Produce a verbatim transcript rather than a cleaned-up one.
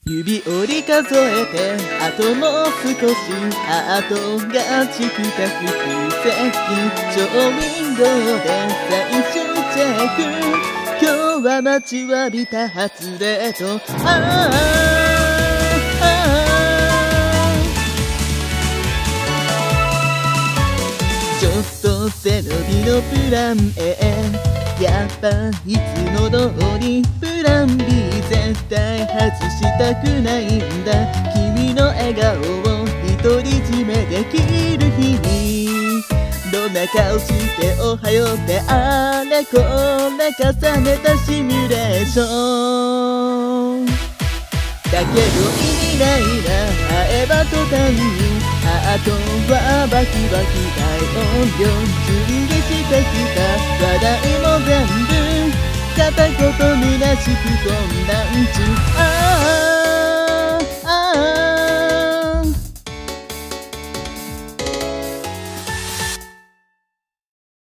指折り数えてあともう少しハートがチクタク接近ショーウィンドウで最終チェック今日は待ちわびた初デートああちょっと背伸びのプラン A やっぱいつも通りプラン B 絶対外したくないんだ君の笑顔を独り占めできる日にどんな顔しておはようってあれこれ重ねたシミュレーションだけど意味ないな会えば途端にハートはバキバキ大音量準備してきた話題も全部片言むなしく混乱中